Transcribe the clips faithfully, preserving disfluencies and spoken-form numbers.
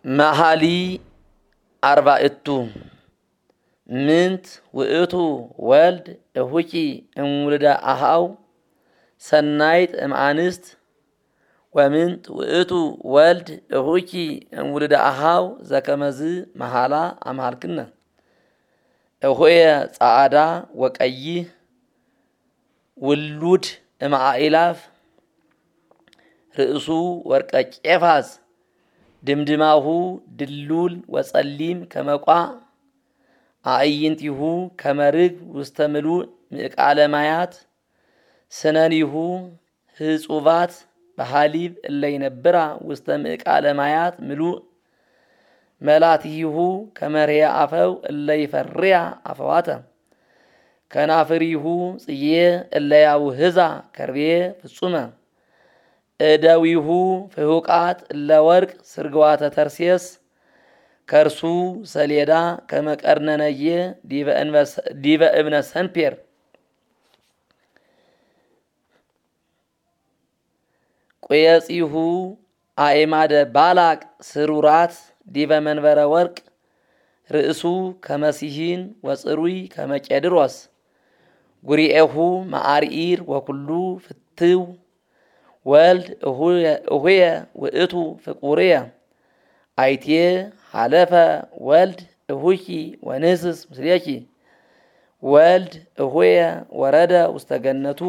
መሃሊ አርባዕቱ ምንት ውእቱ ወልድ እሁቂ እምውልደ አሃው ሰናይት እምአንስት ወምንት ውእቱ ወልድ እሁቂ እምውልደ አሃው ዘከመዝ መሃላ አምሃልክነ እሆየ ጻዕዳ ወቀይህ ውሉድ እምአኢላፍ ርእሱ ወርቀ ቄፋዝ ድምድማሁ ድሉል ወጸሊም ከመቋ አዕይንቲሁ ከመርግ ውስተ ምሉእ ምዕቃለ ማያት ስነኒሁ ህጹባት በሃሊብ እለይነብራ ውስተ ምዕቃለ ማያት ምሉእ መላትይሁ ከመርያ አፈው እለይፈርያ አፈዋተ ከናፍሪሁ ጽዬ እለያውህዛ ከርቤ ፍጹመ እደዊሁ ፍሁቃት ለወርቅ ስርግዋተ ተርሴስ ከርሱ ሰሌዳ ከመቀርነነየ ዲበ እብነ ሰንፔር ቁየጺሁ አእማደ ባላቅ ስሩራት ዲበ መንበረ ወርቅ ርእሱ ከመሲሂን ወጽሩይ ከመቄድሮስ ጉሪኤሁ ማአርኢር ወኩሉ ፍትው ወልድ እሁየ ውእቱ ፍቁርየ አይቴ ሐለፈ ወልድ እሁኪ ወንህስስ ምስሌኪ ወልድ እሁየ ወረደ ውስተ ገነቱ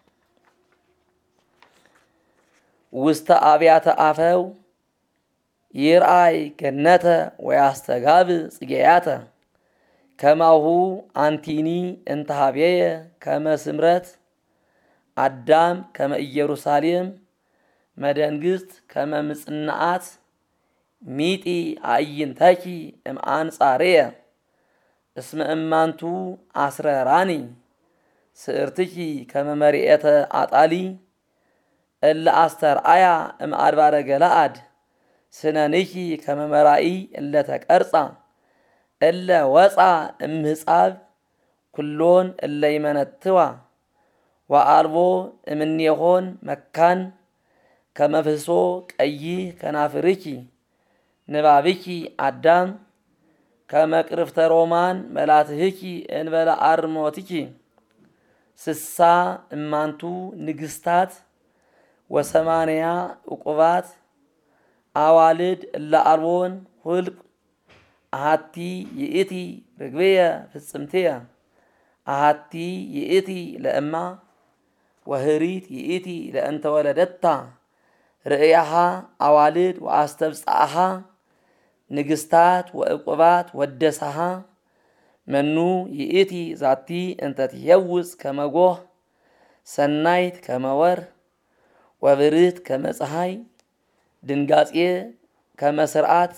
ውስተ አብያተ አፈው ይርአይ ገነተ ወያስተጋብ ጽጌያተ ከማሁ አንቲኒ እንተሃቤየ ከመስምረት አዳም ከመ ኢየሩሳሌም መደንግስት ከመ ምጽናዓት ሚጢ አዕይንተኪ እምአንጻርየ እስመ እማንቱ አስረራኒ ስእርትኪ ከመ መርኤተ አጣሊ እለ አስተርአያ እምአድባረ ገለአድ ስነንኪ ከመ መራኢ እለ ተቀርጻ እለ ወፃ እምህጻብ ኩሎን እለ ይመነትዋ ወአልቦ እምኔሆን መካን ከመፍሶ ቀይህ ከናፍርኪ ንባብኪ አዳም ከመቅርፍተ ሮማን መላትህኪ እንበለ አርሞትኪ ስሳ እማንቱ ንግስታት ወሰማንያ ዕቁባት አዋልድ እለ አልቦን ሁልቅ አሃቲ ይእቲ ርግብየ ፍጽምትየ አሃቲ ይእቲ ለእማ ወህሪት ይእቲ ለእንተ ወለደታ ርእያሃ አዋልድ ወአስተብጽአሃ ንግስታት ወዕቁባት ወደሳሃ መኑ ይእቲ ዛቲ እንተ ትየውፅ ከመጎህ ሰናይት ከመወር ወብርት ከመፀሐይ ድንጋጼ ከመስርዓት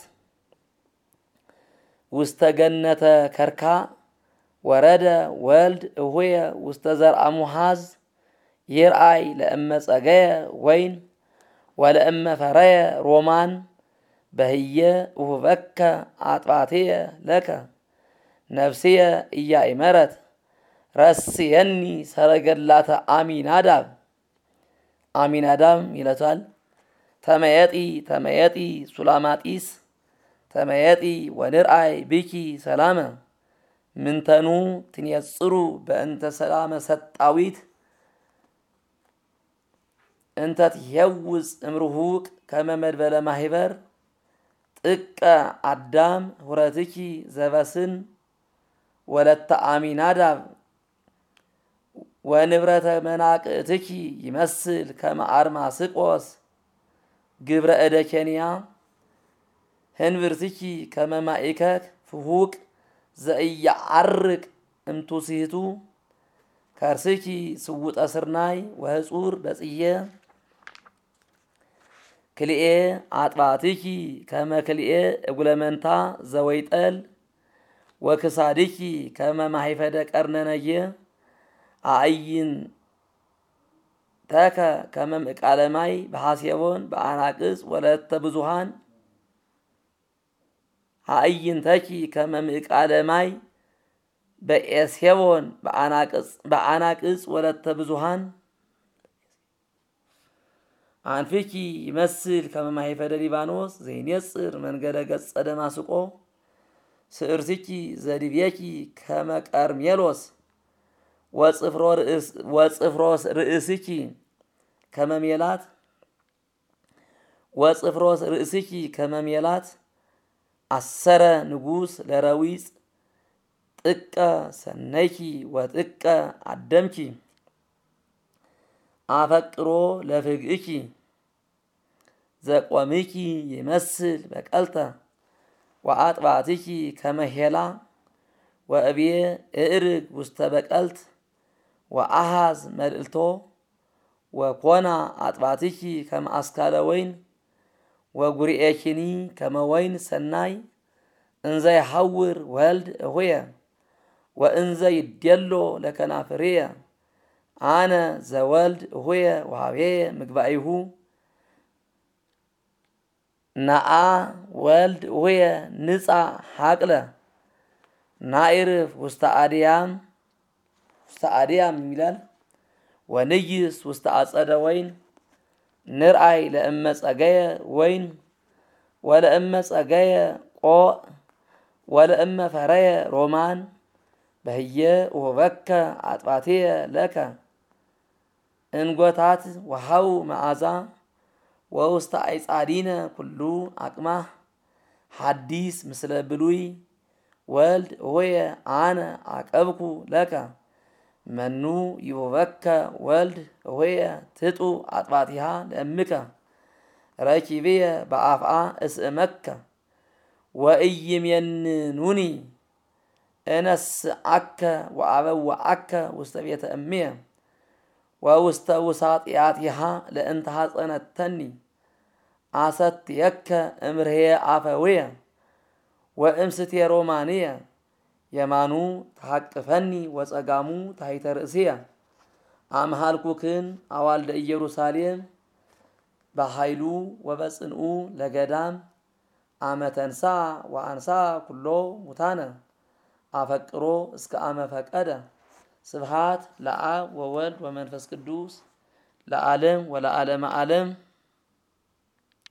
ውስተ ገነተ ከርካ ወረደ ወልድ እሁየ ውስተ ዘርአ ሙሃዝ ይርአይ ለእመ ጸገየ ወይን ወለእመ ፈረየ ሮማን በህየ እሁበከ አጥባትየ ለከ ነፍስየ ኢያእመረት ረስየኒ ሰረገላተ አሚናዳብ አሚናዳብ ይለታል። ተመየጢ ተመየጢ ሱላማጢስ ተመየጢ ወንርአይ ብኪ ሰላመ ምንተኑ ትንየጽሩ በእንተ ሰላመ ሰጣዊት እንተ ትየውፅ እምርሁቅ ከመ መድበለ ማህበር ጥቀ አዳም ሁረትኪ ዘበስን ወለተ አሚናዳብ ወንብረተ መናቅእትኪ ይመስል ከመ አርማስቆስ ግብረ እደ ኬንያ ህንብርትኪ ከመ ማእከክ ፍሁቅ ዘኢያዓርቅ እምቱሲቱ ከርስኪ ስውጠ ስርናይ ወህጹር በጽየ ክልኤ አጥባትኪ ከመ ክልኤ እጉለመንታ ዘወይጠል ወክሳድኪ ከመ ማሂፈደ ቀርነነየ አዕይን ተከ ከመ ምዕቃለ ማይ በሐሴቦን በአናቅጽ ወለተ ብዙሃን አዕይንተኪ ከመ ምዕቃለ ማይ በኤስሄቦን በአናቅጽ በአናቅጽ ወለተ ብዙሃን አንፊኪ ይመስል ከመ ማኅፈደ ሊባኖስ ዘይኔጽር መንገደ ገጸ ደማስቆ ስዕርትኪ ዘዲቤኪ ከመ ቀርሜሎስ ወጽፍሮ ርእስኪ ከመ ሜላት ወጽፍሮ ርእስኪ ከመ ሜላት አሰረ ንጉሥ ለረዊጽ ጥቀ ሰነይኪ ወጥቀ አደምኪ አፈቅሮ ለፍግእኪ ዘቆምኪ ይመስል በቀልተ ወአጥባትኪ ከመ ሄላ ወእብየ እዕርግ ውስተ በቀልት ወአሃዝ መልእልቶ ወኮና አጥባትኪ ከመ አስካለ ወይን ወጉርኤኪኒ ከመ ወይን ሰናይ እንዘ ይሐውር ወልድ እሁየ ወእንዘ ይዴሎ ለከናፍርየ አነ ዘወልድ እሁየ ወሃቤየ ምግባኢሁ ነአ ወልድ እሁየ ንጻ ሐቅለ ናይርፍ ውስተ አድያም ውስተ አድያም ይላል ወንይስ ውስተ አጸደ ወይን ንርአይ ለእመ ጸገየ ወይን ወለእመ ጸገየ ቆዕ ወለእመ ፈረየ ሮማን በህየ ወበከ አጥባትየ ለከ እንጎታት ወሃው መዓዛ ወውስተ አይጻዲነ ኩሉ አቅማህ ሐዲስ ምስለ ብሉይ ወልድ እሁየ አነ አቀብኩ ለከ መኑ ይሁበከ ወልድ እሁየ ትጡ አጥባቲሃ ለእምከ ረኪብየ በአፍአ እስእመከ ወኢይሜንኑኒ እነስአከ ወአበውዐከ ውስተ ቤተ እምየ ወውስተ ውሳጢአቲሃ ለእንተ ሐጸነተኒ አሰትየከ እምርህየ አፈውየ ወእምስቴ ሮማንየ የማኑ ተሐቅፈኒ ወጸጋሙ ታሕተ ርእስየ አምሃልኩክን አዋልደ ኢየሩሳሌም በኃይሉ ወበጽንኡ ለገዳም አመተንሳ ወአንሳ ኩሎ ሙታነ አፈቅሮ እስከ አመ ፈቀደ ስብሃት ለአብ ወወልድ ወመንፈስ ቅዱስ ለዓለም ወለዓለመ ዓለም